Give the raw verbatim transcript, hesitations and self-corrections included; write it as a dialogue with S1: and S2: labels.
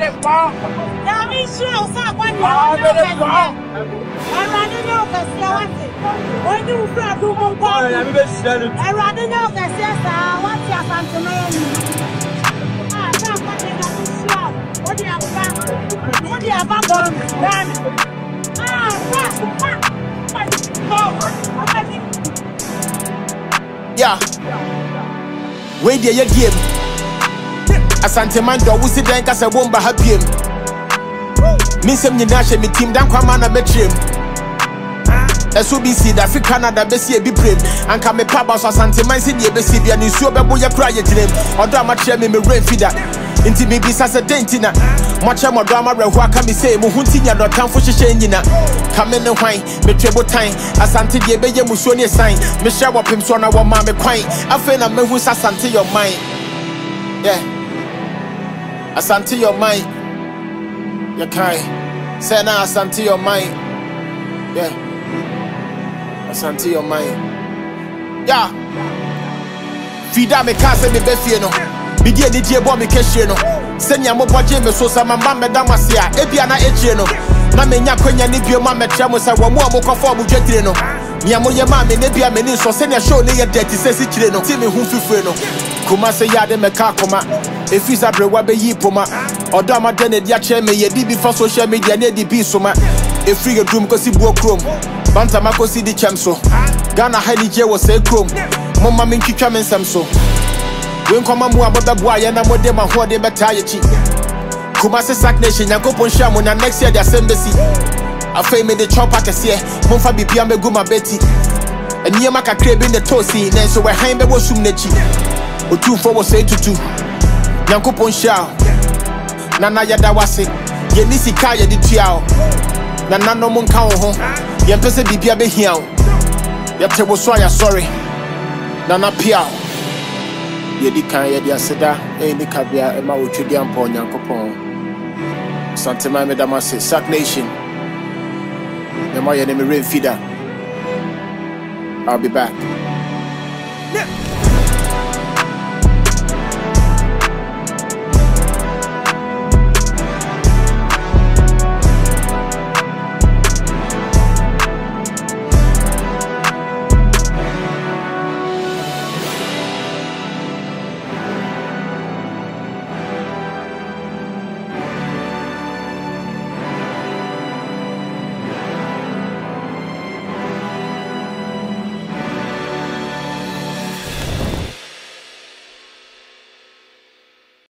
S1: Yami sure sa kwa ni. Ah, bele kwa. Erade ni o kesi awati. Oni u fra du mo kwa. Ah, yami be selu. Erade ni o kesi sa awati asante na yemi. Ah, sa kwa ni na sure. Odi aba. Odi aba bon. Dan. Ah, fa.
S2: Yeah. Wait there, you game. Asante man do wusi dan kasa womba happy. Me sem nyina hye me team dan kwama na betrim. Eso bi si da fi Canada be si e bi prem. Anka me pa ba so asante man si de be si bia ni suo be boya kra ye tirem. Odo amache me me rain feeder. Inti me bi sasa dentina. Moche mo do amarehu aka me say mo hunti nya do tamfo hyehye nyina. Kame ne hwan me twebo tan asante de be ye musuo ne san. Me hye wo pem so na wo ma me kwan. Afa na mehu asante your mind. Yeah. Asante your mind. You can't say now asante your mind. Yeah. Asante your mind. Yeah. Fida me ka se me be fie no. Me die ni die bo me kehie no. Senya mo boje me so sa mama me da mase a ebia na echie no. Na me nya kwanya ni bio ma me tra mo sa wo mo amokofo mo dwetire no. Nia mo ye ma me ne bia me ni so senya show ne ye dirty se si kire no. Ti me hu fifure no. Kuma se ya de me ka koma. Efisa brewa be yi poma. Odo amade ne dia che me ye di bi for social media ne di bi so ma. Efri ge drum ko si buo krom. Banta mako si di chemso. Ghana hali je wo se krom. Mama me twitwa me nsem so. When come on, what the boy and I'm with them and what they better. Kuma se sack nation, Yakopon Shamu, and next year the assembly. I fame me the chop pack here, Monfa be Piame Guma Betty. And Yamaka crab in the toasty, and so we're hanging was soon nechi. Or two for was say to two. Yakopon Shao Nana Yadawasi, Yenisi Kaya di Tiao. Nana no mon cow home. Yampese be Piabe Hiao. Yapte was sorry. Nana Piao. Yedi kan yedi aseda e ni kabia e ma wotwedi ampo nyankopon santema me damase Sack Nation me ma ye ne me rain feeder. I'll be back.